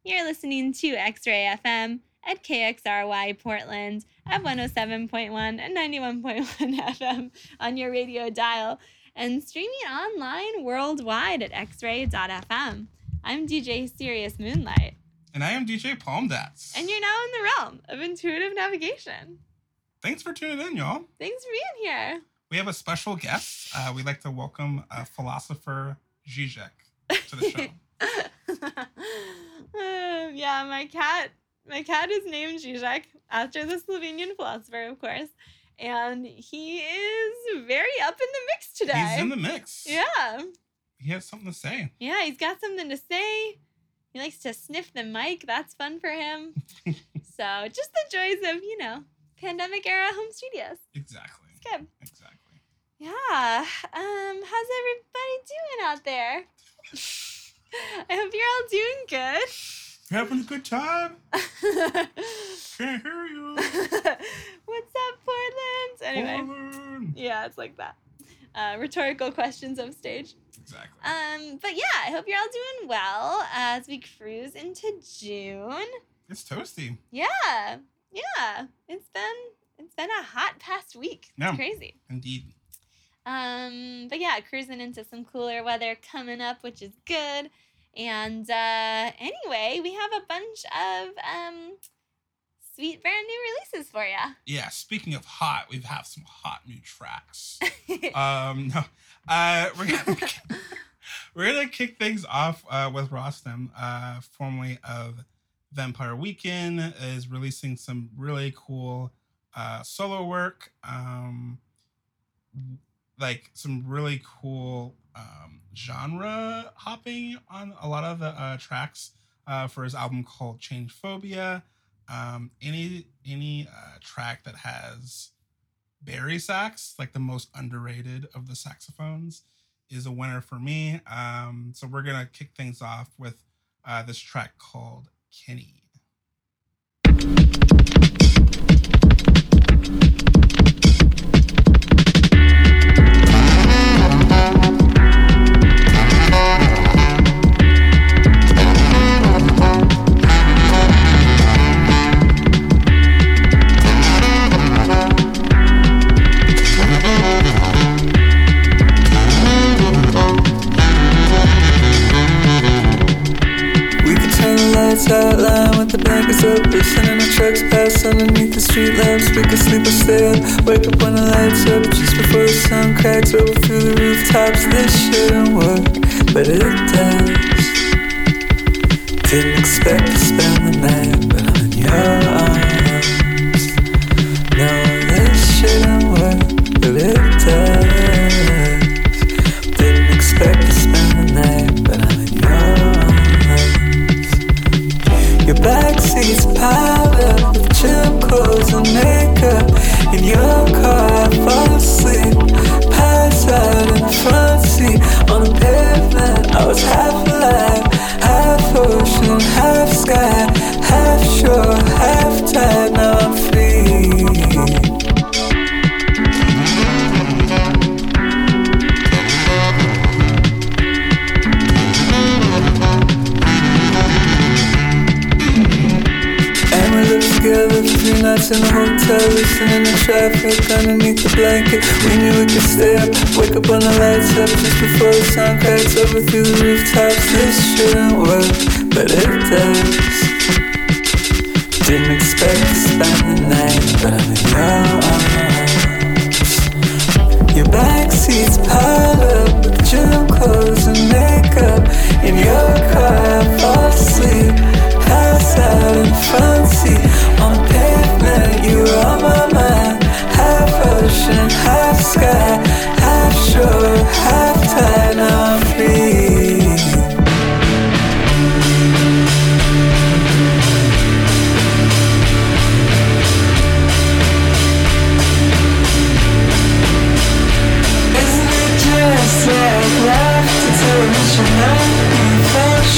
You're listening to X-Ray FM at KXRY Portland at 107.1 and 91.1 FM on your radio dial and streaming online worldwide at xray.fm. I'm DJ Sirius Moonlight. And I am DJ Palm Dats. And you're now in the realm of intuitive navigation. Thanks for tuning in, y'all. Thanks for being here. We have a special guest. We'd like to welcome philosopher Zizek to the show. Yeah, my cat is named Zizek after the Slovenian philosopher, of course. And he is very up in the mix today. He's in the mix. Yeah. He has something to say. Yeah, he's got something to say. He likes to sniff the mic. That's fun for him. So just the joys of, pandemic era home studios. Exactly. It's good. Exactly. Yeah. How's everybody doing out there? I hope you're all doing good. Having a good time? Can't hear you. What's up, Portland? Anyway. Portland. Yeah, it's like that. Rhetorical questions of stage. Exactly. But yeah, I hope you're all doing well as we cruise into June. It's toasty. Yeah. It's been a hot past week. It's crazy. Indeed. But yeah, cruising into some cooler weather coming up, which is good. And anyway, we have a bunch of sweet brand new releases for you. Yeah, speaking of hot, we have some hot new tracks. We're gonna kick things off with Rostam, formerly of Vampire Weekend, is releasing some really cool solo work. Like some really cool genre hopping on a lot of the tracks for his album called Change Phobia. Any track that has bari sax, like the most underrated of the saxophones, is a winner for me. So we're gonna kick things off with this track called Kenny. Outline with the blankets up, listening to trucks pass underneath the street lamps. We could sleep or stay up, wake up when the lights up, just before the sun cracks over through the rooftops. This shouldn't work, but it does. Didn't expect to spend the night, but I'm in your arms. No, this shouldn't work, but it does. Didn't expect to spend the night, but I'm in your arms. Your backseat's piled up with gym clothes and makeup. In your car, I fall asleep, pass out in the front seat. On the pavement, I was half alive, half ocean, half sky, half shore, half tide. Now I'm free. Together 3 nights in a hotel, listening to traffic underneath the blanket. We knew we could stay up, wake up when the lights up, just before the sun cracks over through the rooftops. This shouldn't work, but it does. Didn't expect to spend the night, but I'm in your arms. Your backseat's piled up with gym clothes and makeup. In your car, I fall asleep, pass out in front seat. On the pavement, you were on my mind. Half ocean, half sky, half shore, half tide. Now I'm free. Isn't it just like life to tell me you're not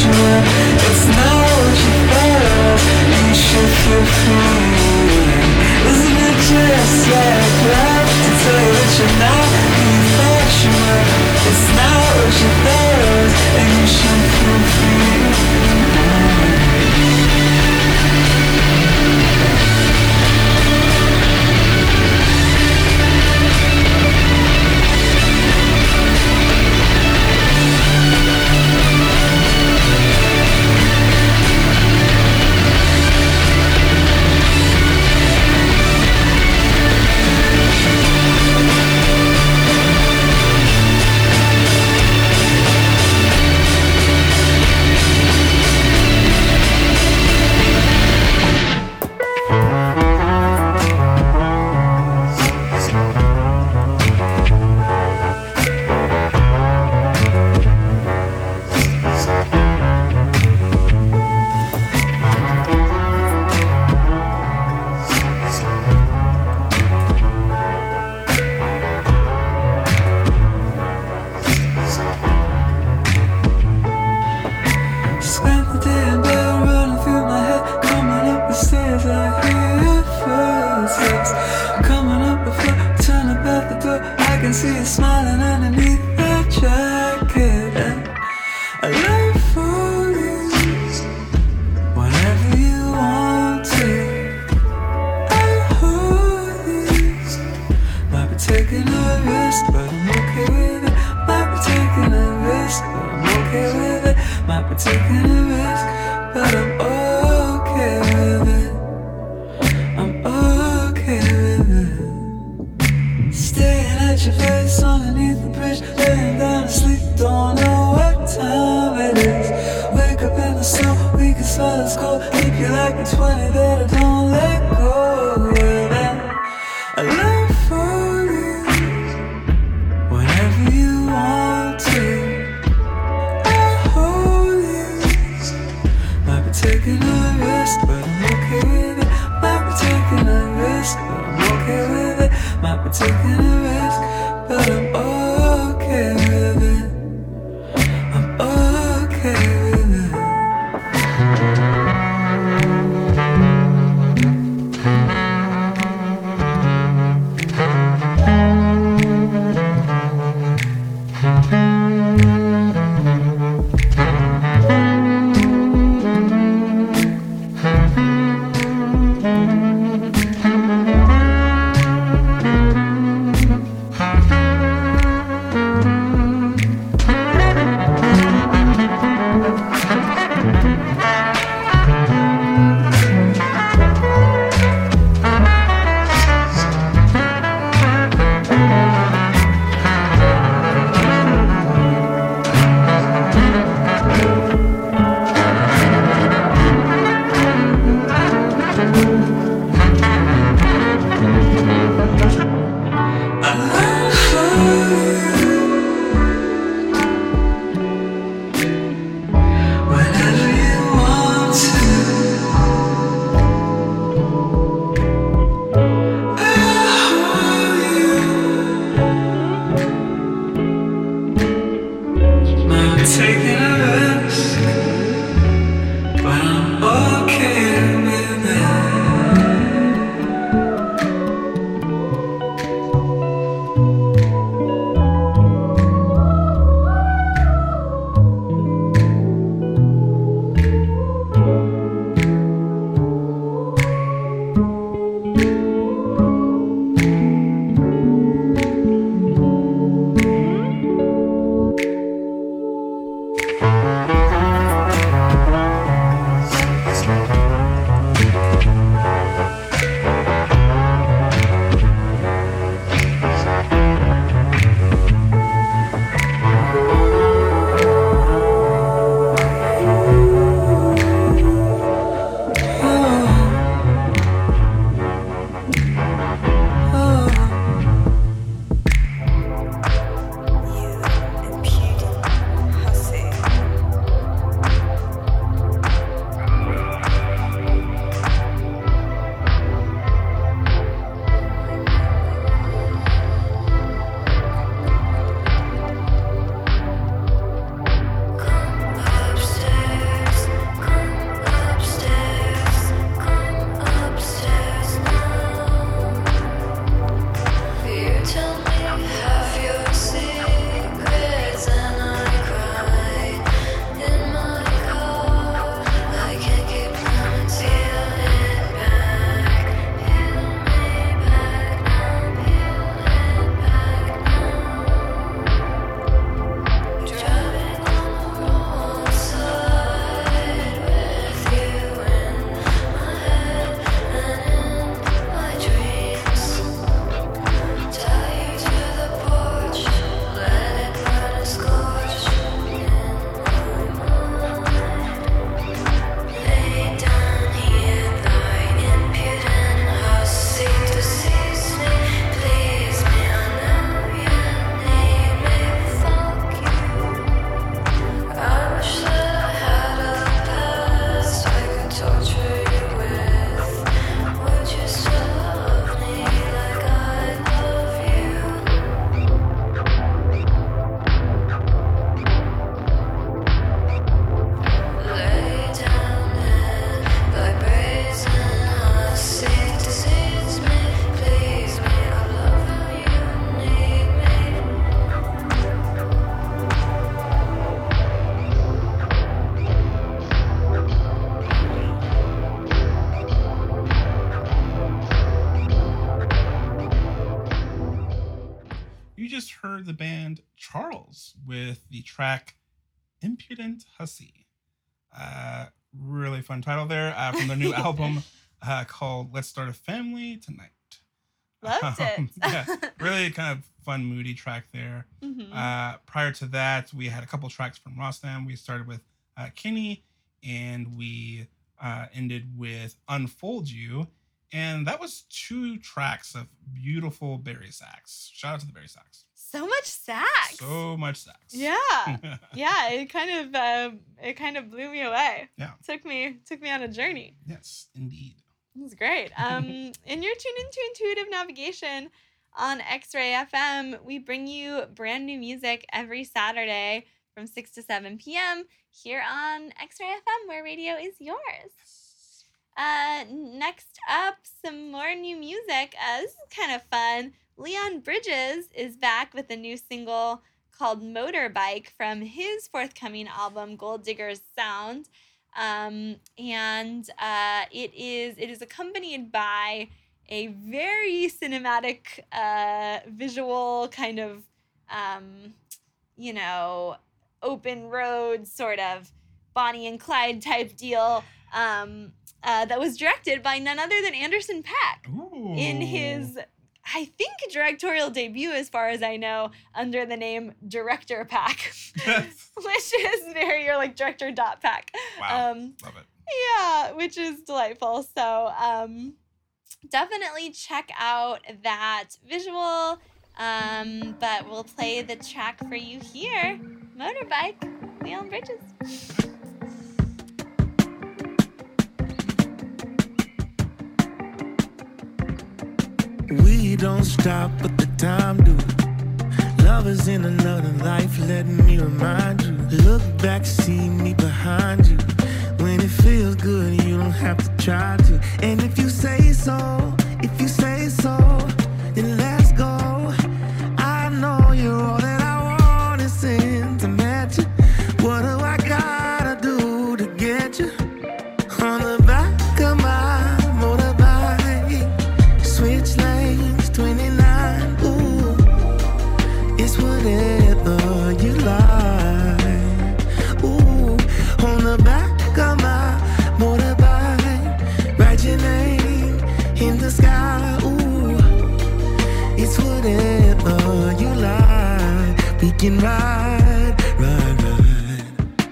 smell is cold. Keep you like a 20 that I don't let go. And I love for you whenever you want to. I hold you. Might be taking a risk, but I'm okay with it. Might be taking a risk, but I'm okay with it. Might be taking a risk, but I'm okay with it. I'm okay with it. just heard the band Charles with the track Impudent Hussy. Really fun title there from their new album called Let's Start a Family Tonight. Loved it. Yeah, really kind of fun, moody track there. Mm-hmm. Prior to that, we had a couple tracks from Rostam. We started with Kenny, and we ended with Unfold You. And that was 2 tracks of beautiful Barry sax. Shout out to the Barry sax. So much sax. So much sax. Yeah. Yeah, it kind of blew me away. Yeah. Took me on a journey. Yes, indeed. It was great. And you're tuned into Intuitive Navigation on X-Ray FM. We bring you brand new music every Saturday from 6 to 7 p.m. here on X-Ray FM, where radio is yours. Next up, some more new music. This is kind of fun. Leon Bridges is back with a new single called Motorbike from his forthcoming album, Gold Digger's Sound. It is accompanied by a very cinematic visual kind of, open road sort of Bonnie and Clyde type deal that was directed by none other than Anderson .Paak. Ooh. In his, I think, directorial debut, as far as I know, under the name Director Paak, which is very, you're like Director.Paak. Wow, love it. Yeah, which is delightful. So definitely check out that visual. But we'll play the track for you here. Motorbike, Leon Bridges. We don't stop, but the time do. Lovers in another life, let me remind you. Look back, see me behind you. When it feels good, you don't have to try to. And if you say so, then let's go. I know you're all that I want is sentimental. What do I gotta do to get you? On the back of my motorbike, switch lanes, 29, ooh. It's whatever you like, ooh. On the back of my motorbike, write your name in the sky, ooh. It's whatever you like. We can ride, ride, ride.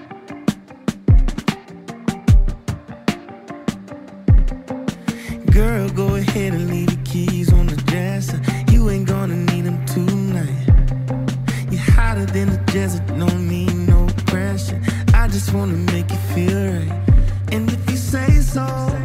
Girl, go ahead and leave the keys on the dresser. You ain't gonna need them tonight. You're hotter than the desert, don't need no pressure. I just wanna make you feel right. And if you say so,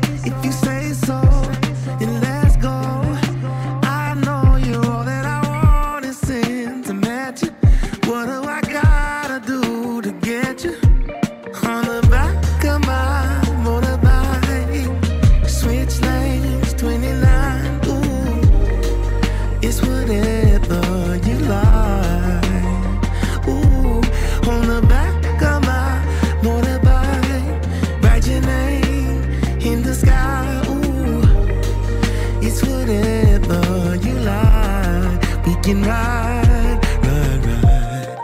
then let's go. I know you're all that I want is sentimental. What do I gotta do to get you? On the back of my motorbike, switch lanes, 29, ooh. It's whatever you like, ooh. On the back of my motorbike, write your name in the sky, ooh. It's whatever you like. We can ride, ride, ride.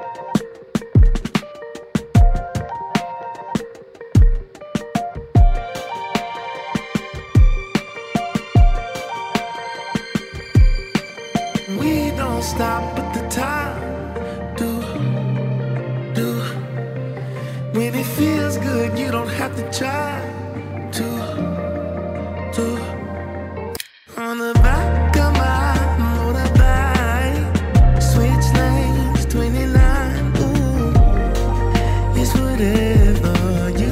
We don't stop, but the time do. When it feels good, you don't have to try to. On the back of my motorbike, switch lanes, 29, ooh. It's whatever you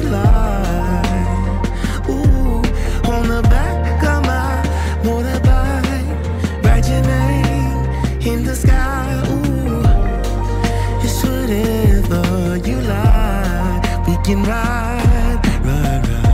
like, ooh. On the back of my motorbike, write your name in the sky, ooh. It's whatever you like. We can ride, ride, ride.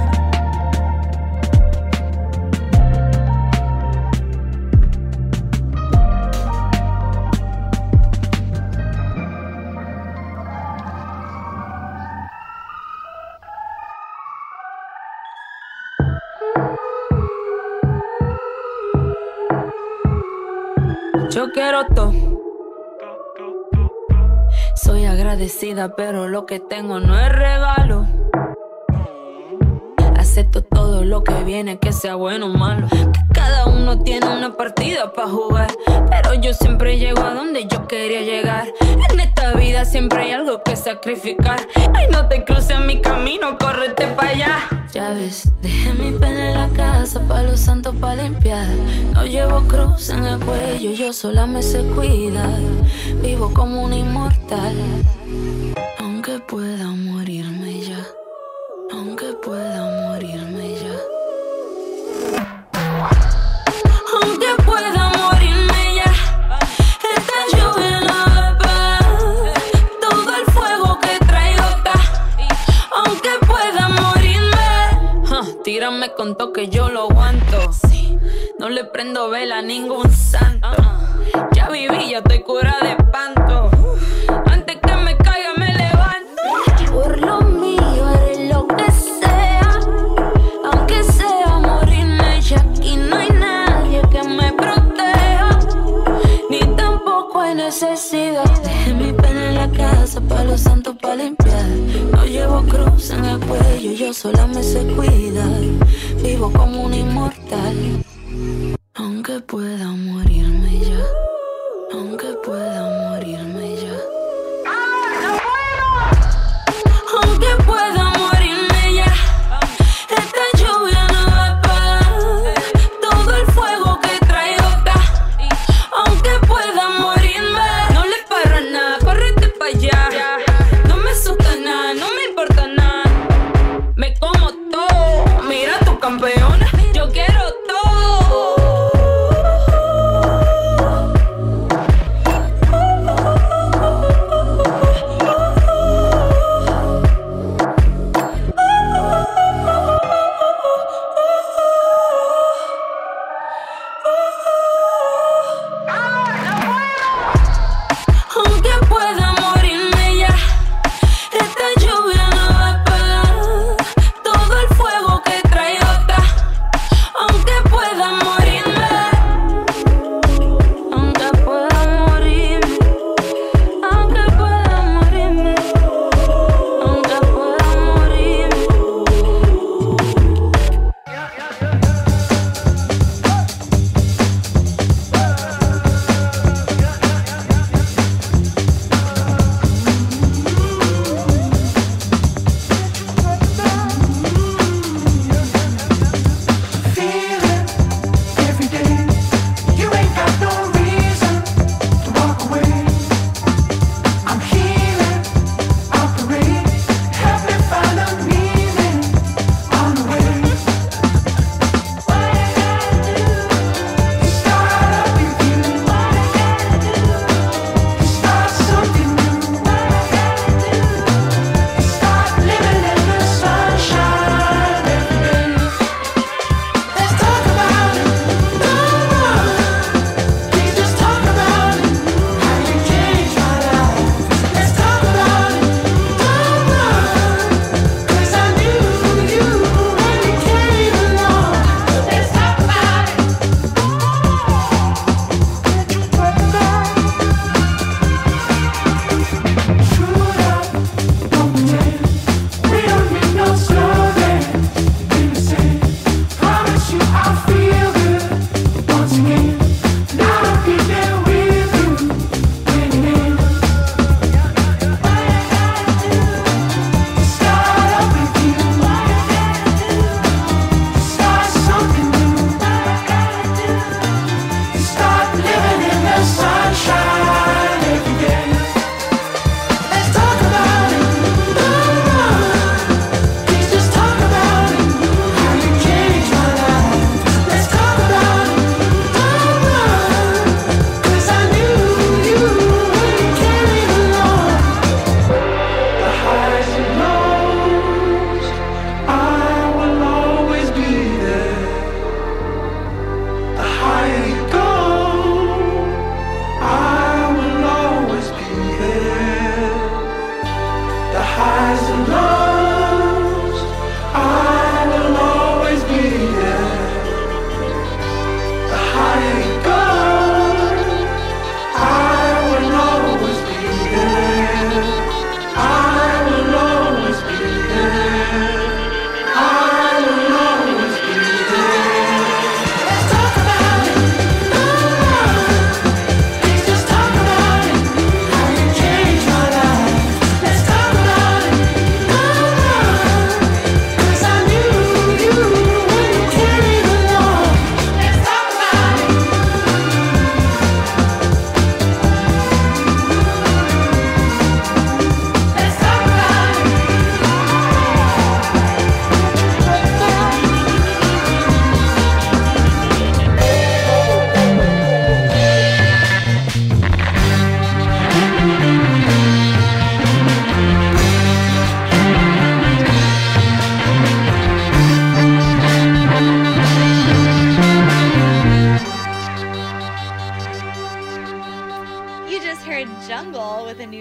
Yo quiero todo. Soy agradecida, pero lo que tengo no es regalo. Acepto todo lo que viene, que sea bueno o malo. Que cada uno tiene una partida para jugar, pero yo siempre llego a donde yo quería llegar. En esta vida siempre hay algo que sacrificar. Ay, no te cruces mi camino, córrete para allá. Ya ves, dejé mi pena en la casa pa' los santos pa' limpiar. No llevo cruz en el cuello, yo sola me sé cuidar. Vivo como un inmortal, aunque pueda morirme ya. Aunque pueda morirme ya. Aunque pueda morirme ya. Esta lluvia no va a parar. Todo el fuego que traigo acá. Aunque pueda morirme, tírame con toque, yo lo aguanto. No le prendo vela a ningún santo. Ya viví, ya estoy curada de espanto. Antes que me caiga me levanto. Por lo mío haré lo que sea, aunque sea morirme ya. Aquí no hay nadie que me proteja, ni tampoco hay necesidad. Dejé mi pena en la casa pa' los santos pa' limpiar. No llevo cruz en el cuello, yo sola me sé cuidar. Vivo como un inmortal, aunque pueda morirme ya. Aunque pueda morirme ya. Aunque pueda morirme ya. Esta lluvia no va a parar. Todo el fuego que traigo acá. Aunque pueda morirme, no le paro a nada, córrete pa' allá. No me asusta nada, no me importa nada. Me como todo, mira tu campeona. Yo quiero todo. Aunque pueda morirme ya. Esta lluvia no va a parar. Todo el fuego que traigo acá.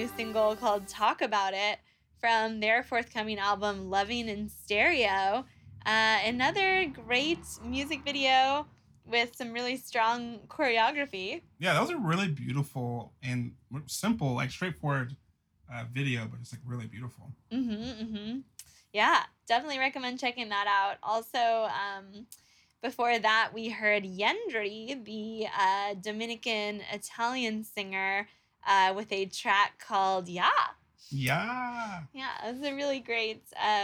new single called Talk About It from their forthcoming album Loving in Stereo. Another great music video with some really strong choreography. Yeah, that was a really beautiful and simple, like straightforward video, but it's like really beautiful. Yeah, definitely recommend checking that out. Also, before that, we heard Yendri, the Dominican Italian singer, with a track called Yeah. Yeah. Yeah, it was a really great,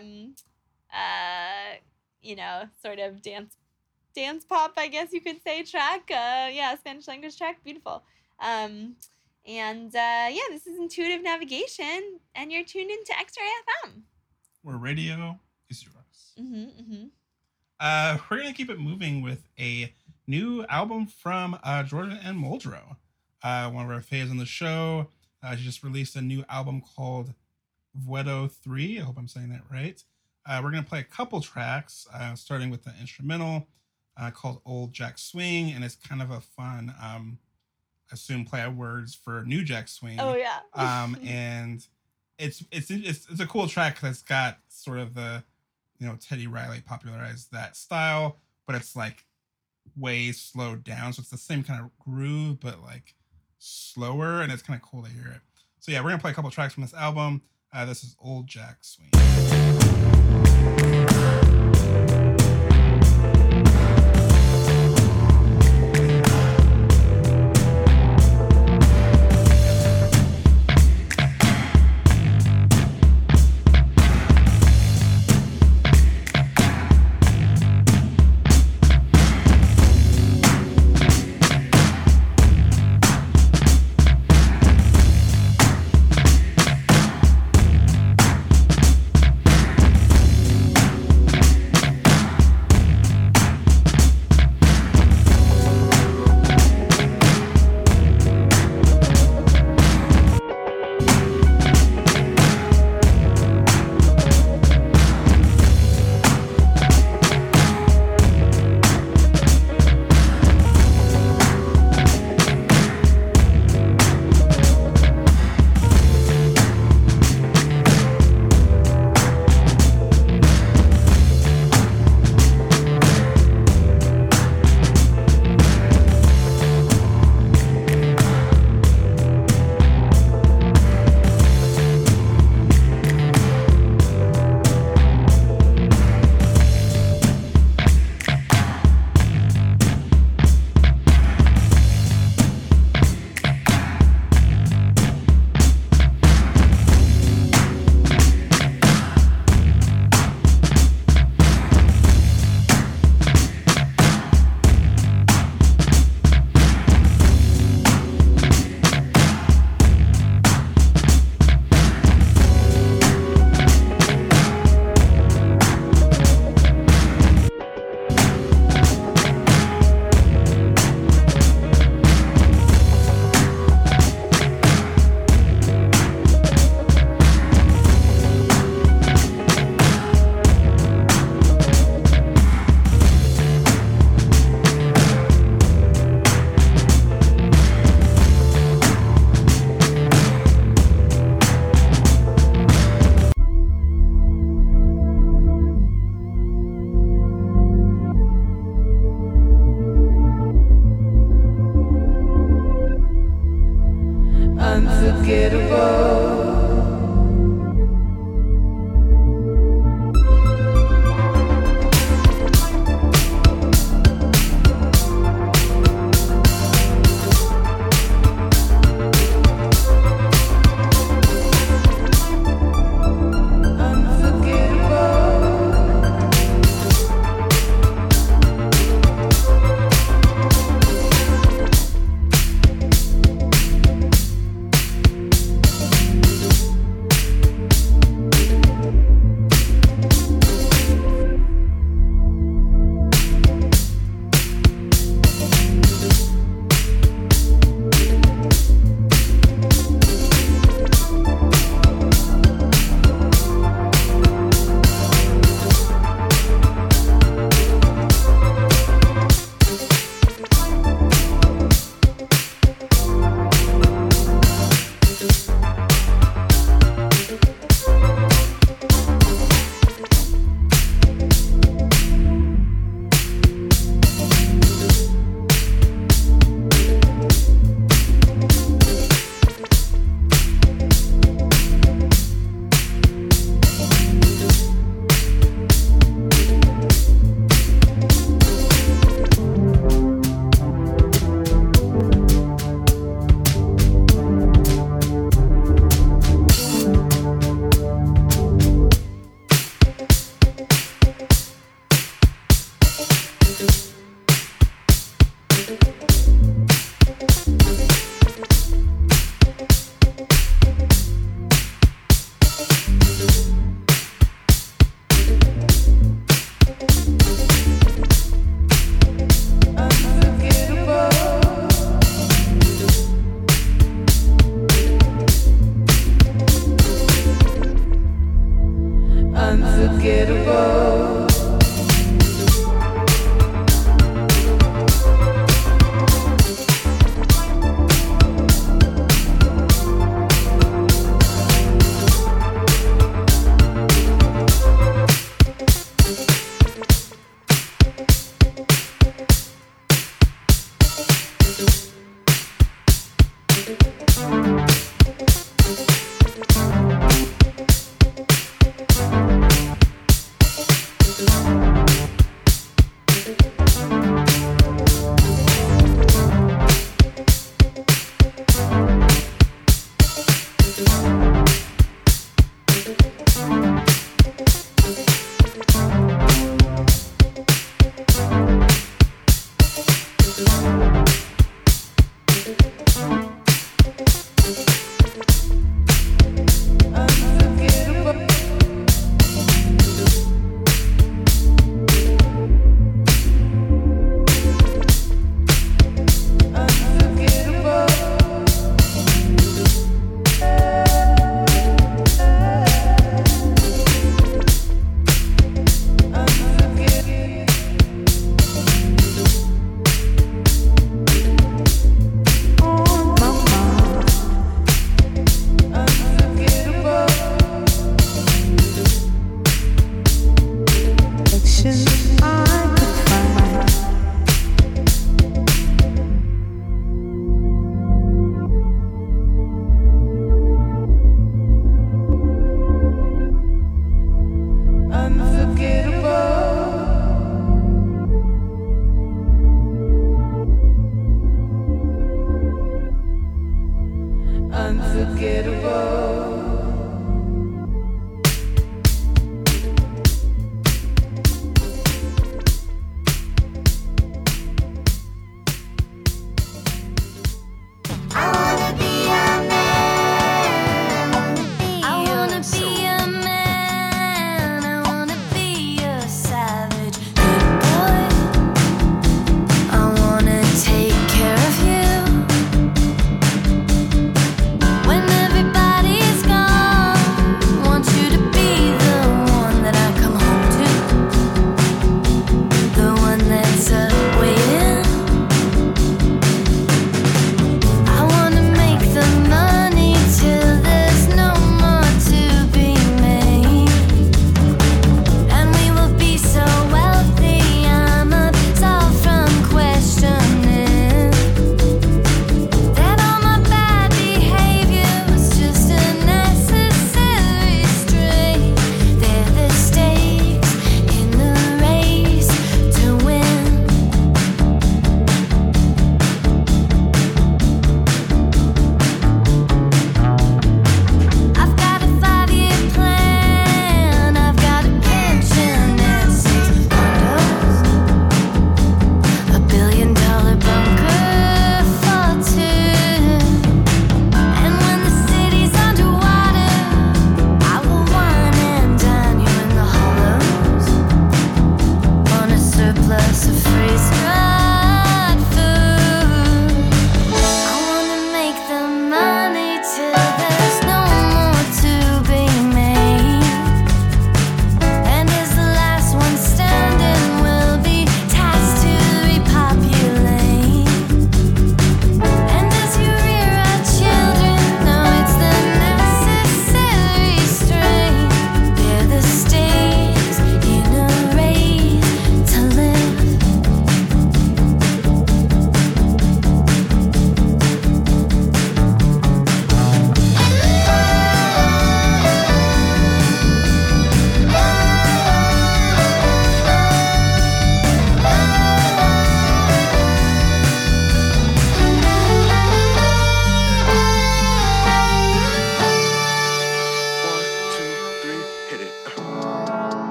sort of dance pop, I guess you could say, track. Spanish language track. Beautiful. This is Intuitive Navigation, and you're tuned into X-Ray FM. Where radio is yours. We're going to keep it moving with a new album from Jordan and Muldrow. One of our faves on the show. She just released a new album called Vuedo 3. I hope I'm saying that right. We're going to play a couple tracks, starting with the instrumental called Old Jack Swing, and it's kind of a fun, assume play of words for New Jack Swing. Oh, yeah. And it's a cool track because it's got sort of the, Teddy Riley popularized that style, but it's like way slowed down. So it's the same kind of groove, but like slower, and it's kind of cool to hear it. So yeah, we're gonna play a couple tracks from this album. This is Old Jack Swing.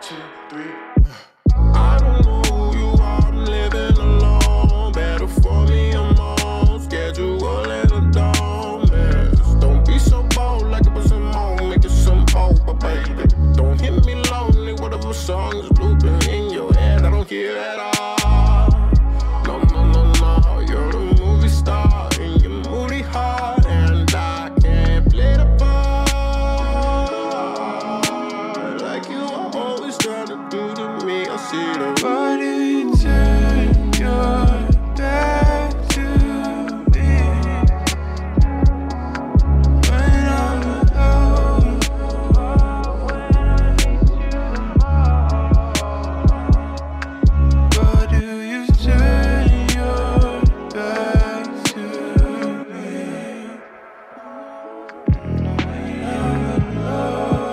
I don't know who you are, I'm living alone. Better for me, I'm on schedule and a dumbass. Don't be so bold like it was a moment, make it some hope, but baby, don't hit me lonely. Whatever song is looping in your head, I don't hear at all. No, no, no, no, you're a movie star in your moody heart, and I can't play the part like you are always trying to do to me. I see the Why do you turn your back to me when I'm alone? Why do you turn your back to me when I'm alone?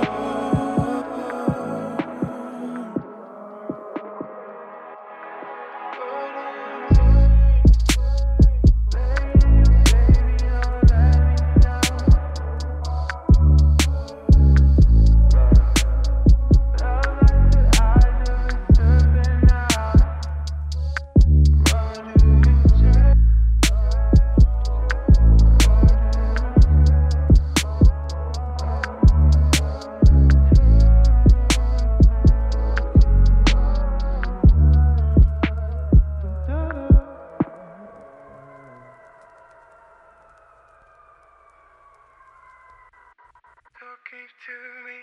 Talking to me.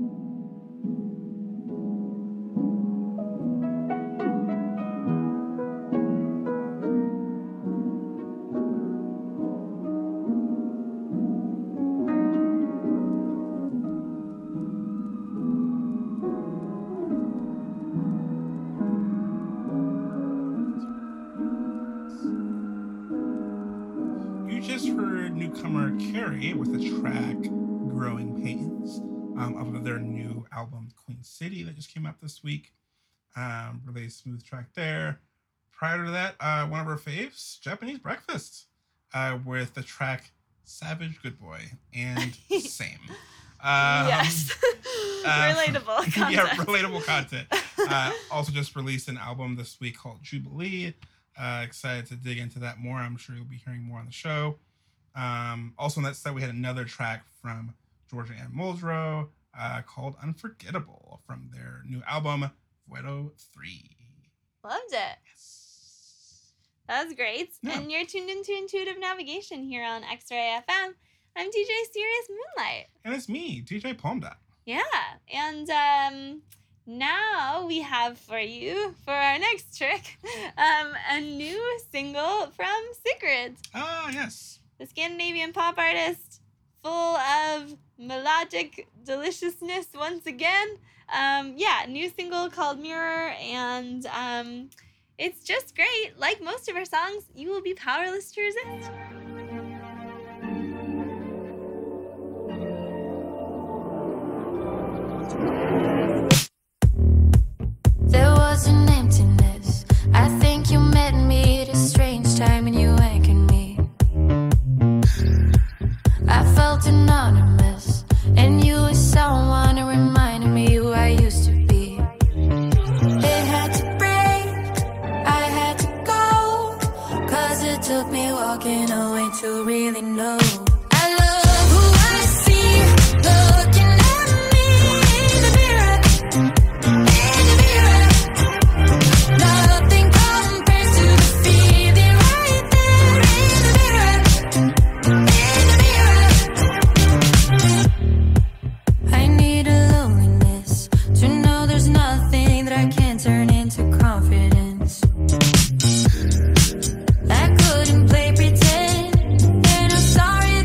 You just heard newcomer Carrie with the track Growing Pains of their new album Queen City that just came out this week. Really smooth track there. Prior to that, one of our faves, Japanese Breakfast, with the track Savage Good Boy and Same. Yes. Relatable content. Yeah, relatable content. Also just released an album this week called Jubilee. Excited to dig into that more. I'm sure you'll be hearing more on the show. Also on that set, we had another track from Georgia Ann Muldrow called Unforgettable from their new album, Vuelo 3. Loved it. Yes. That was great. Yeah. And you're tuned into Intuitive Navigation here on X-Ray FM. I'm DJ Serious Moonlight. And it's me, DJ Palm Dot. Yeah. And now we have for you, for our next trick, a new single from Sigrid, Ah, yes. the Scandinavian pop artist, full of melodic deliciousness once again. New single called Mirror, and it's just great. Like most of her songs, you will be powerless to resist. There was an emptiness. I think you met me at a strange time and you anchored me. I felt anonymous, and you were someone who reminded me who I used to be. It had to break, I had to go, 'cause it took me walking away to really know. I love who I see, looking at me in the mirror. Nothing compares to the feeling right there in the mirror. I need a loneliness to know there's nothing that I can't turn into confidence. I couldn't play pretend, and I'm sorry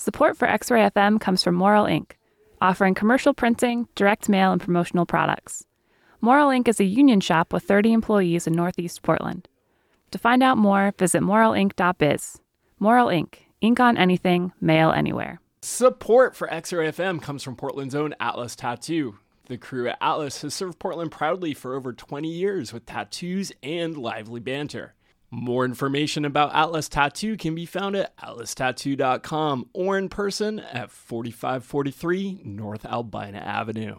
Support for X-Ray FM comes from Moral Inc., offering commercial printing, direct mail, and promotional products. Moral Inc. is a union shop with 30 employees in Northeast Portland. To find out more, visit moralinc.biz. Moral Inc. Ink on anything, mail anywhere. Support for X-Ray FM comes from Portland's own Atlas Tattoo. The crew at Atlas has served Portland proudly for over 20 years with tattoos and lively banter. More information about Atlas Tattoo can be found at atlastattoo.com or in person at 4543 North Albina Avenue.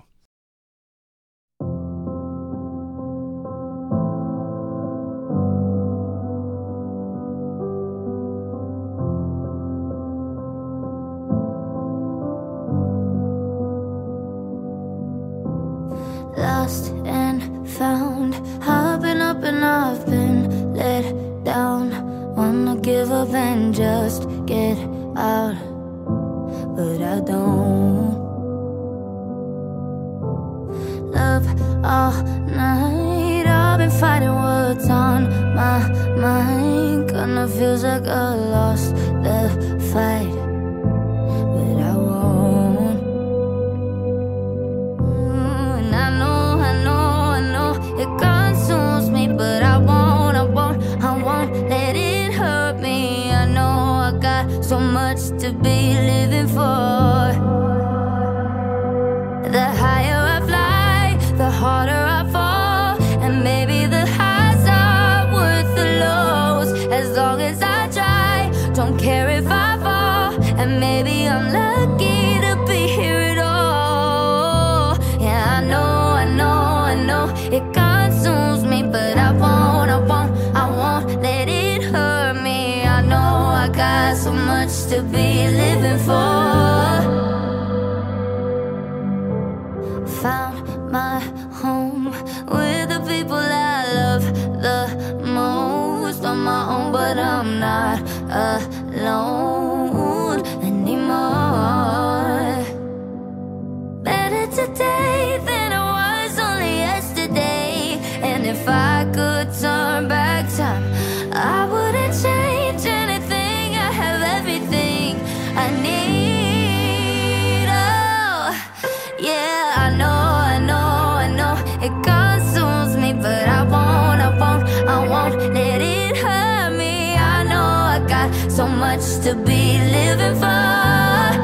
Lost and found, I've been up and I've been let down. Wanna give up and just get out, but I don't. Love all night, I've been fighting what's on my mind. Kinda feels like I lost the fight, but I won't. It consumes me, but I won't let it hurt me. I know I got so much to be living for. The higher I fly, the harder I fall, and maybe the highs are worth the lows. As long as I try, don't care if I fall, and maybe I'm lucky to be here at all. Yeah, I know it consumes me, but I won't let it hurt me. I know I got so much to be living for. Found my home with the people I love the most. On my own, but I'm not alone anymore. Better today than I was only yesterday. And if I could turn back time, I wouldn't change anything. I have everything I need. Oh, yeah, I know. It consumes me, but I won't let it hurt me. I know I got so much to be living for.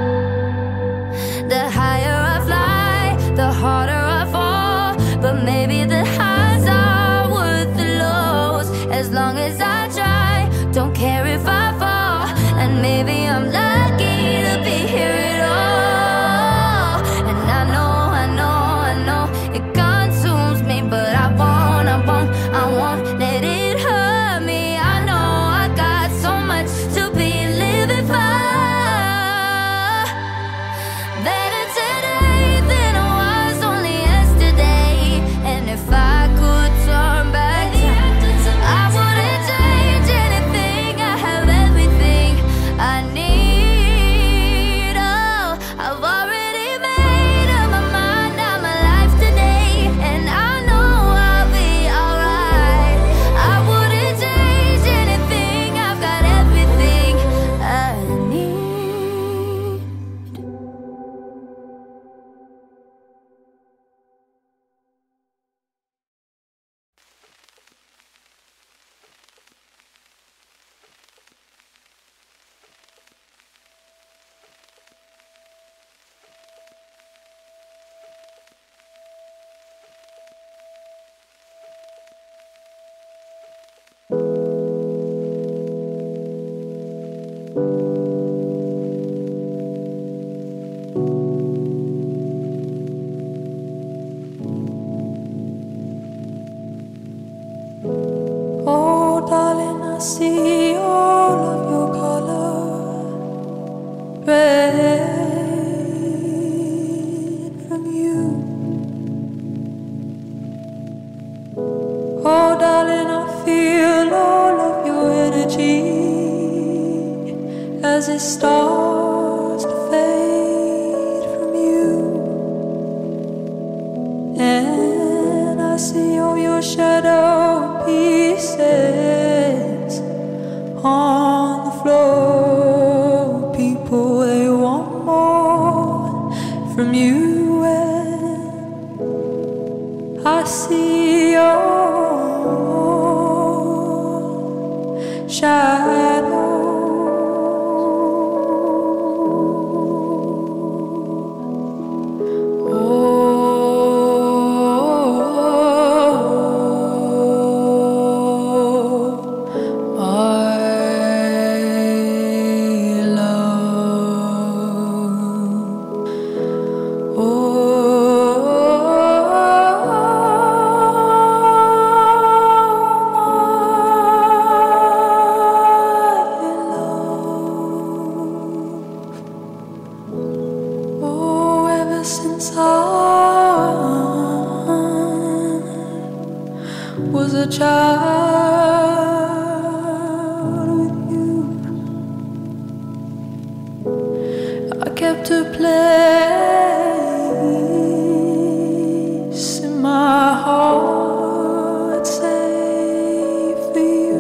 The higher I fly, the harder I fall, but maybe the highs are worth the lows. As long as I try, don't care if I fall, and maybe I'm lucky to be here at all. And I know it consumes me, but I won't let it hurt me. I know I got so much to be living for. Better today than I was only yesterday. And if I could turn back time, I wouldn't change anything. I have everything I need. Oh, I've already made up my mind on my life today, and I know I'll be alright. I wouldn't change anything. I've got everything I need. Oh, darling, I see all of your color, red from you. Oh, darling, I feel all of your energy as it starts to fade from you. And I see all your shadow pieces on the floor. People from you when I see your shadow. Since I was a child with you, I kept a place in my heart safe for you.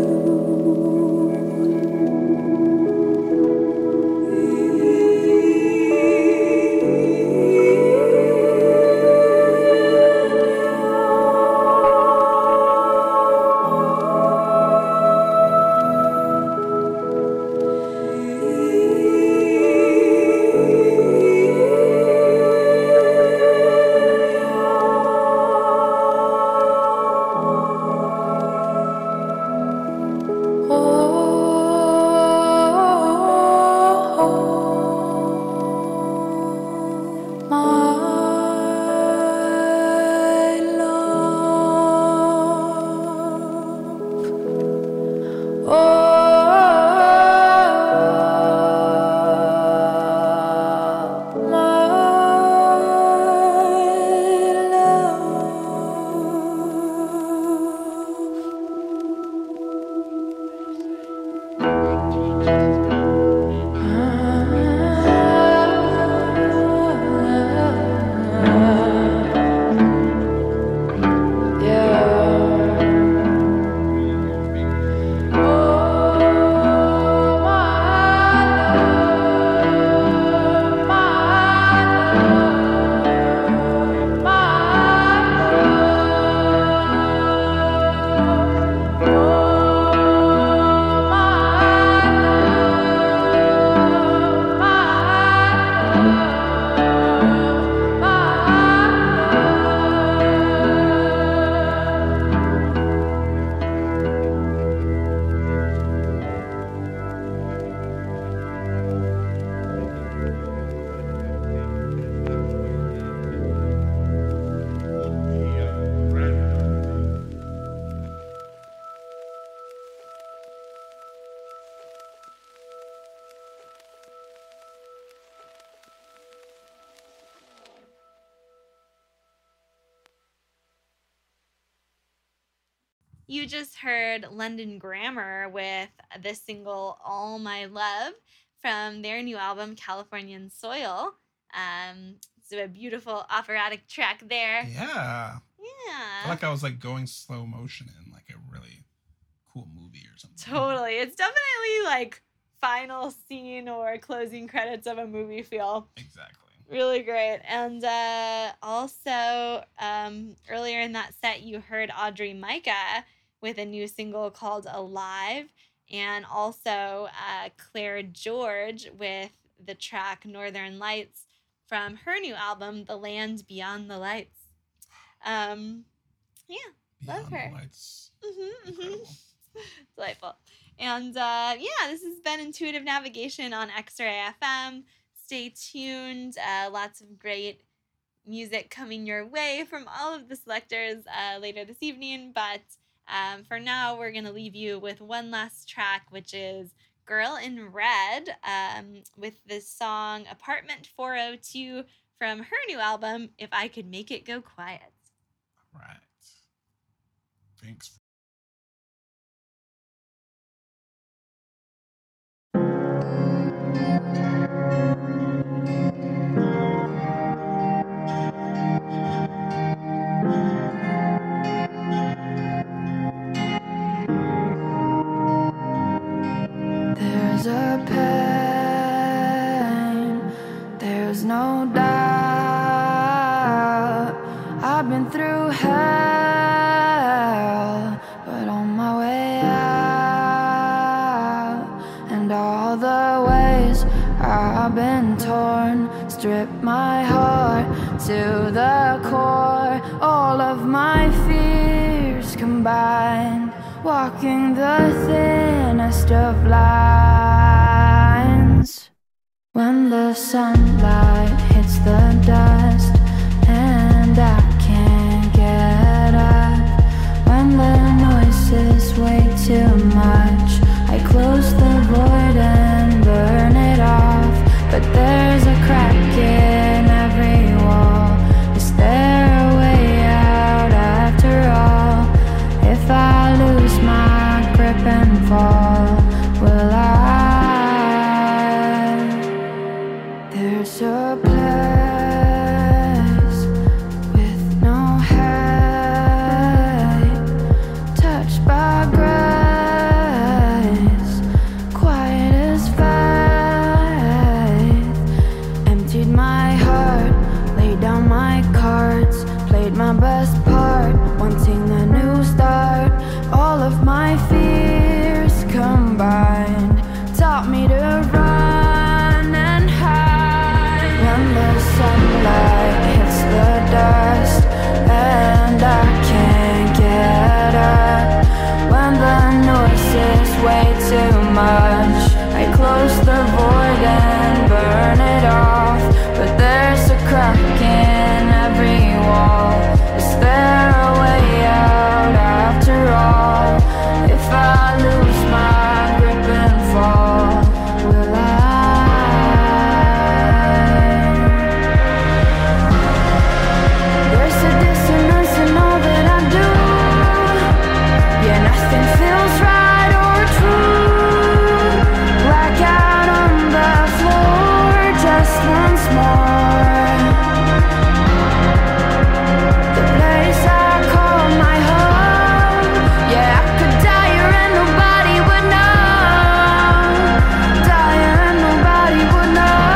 You just heard London Grammar with the single All My Love from their new album, Californian Soil. It's a beautiful operatic track there. Yeah. I Yeah. feel like I was like going slow motion in like a really cool movie or something. Totally. It's definitely like final scene or closing credits of a movie feel. Exactly. Really great. And also, earlier in that set, you heard Audrey Micah with a new single called Alive, and also Claire George with the track Northern Lights from her new album, The Land Beyond the Lights. Yeah, love Beyond her. the Lights. Incredible. Delightful. And yeah, this has been Intuitive Navigation on X-Ray FM. Stay tuned. Lots of great music coming your way from all of the selectors later this evening. But for now, we're going to leave you with one last track, which is Girl in Red with the song Apartment 402 from her new album, If I Could Make It Go Quiet. Right. Thanks. There's a pain, there's no doubt. all the ways I've been torn, strip my heart to the core, all of my fears combined, walking the thinnest of lines. When the sunlight hits the dust and I can't get up, when the noise is way too much, I close the void and burn it off. But there's a crack in every wall. Is there a way out after all? If I lose my grip and fall, will I? There's a place with no height, touched by grace, quiet as faith. Emptied my heart, laid down my cards, played my best part, wanting a new start. All of my fears combined taught me to run and hide. When the sunlight hits the dust and I can't get up, when the noise is way too much, I close the void and burn it off. But there's a crack in every wall. Is there a way out after all? If I lose my grip and fall, will I? There's a dissonance in all that I do. Yeah, nothing feels right or true. Blackout on the floor just once more. The place I call my home. Yeah, I could die here and nobody would know. Die here and nobody would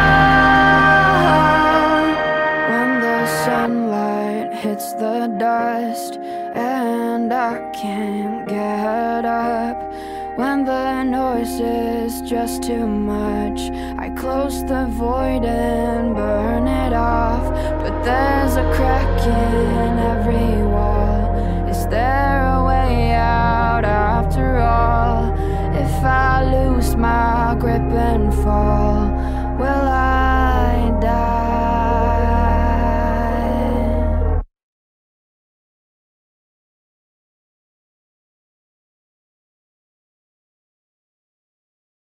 know. When the sunlight hits the dust and I can't get up, when the noise is just too much, I close the void and burn it off. But there's a crack in every wall. Is there a way out after all? If I lose my grip and fall, will I?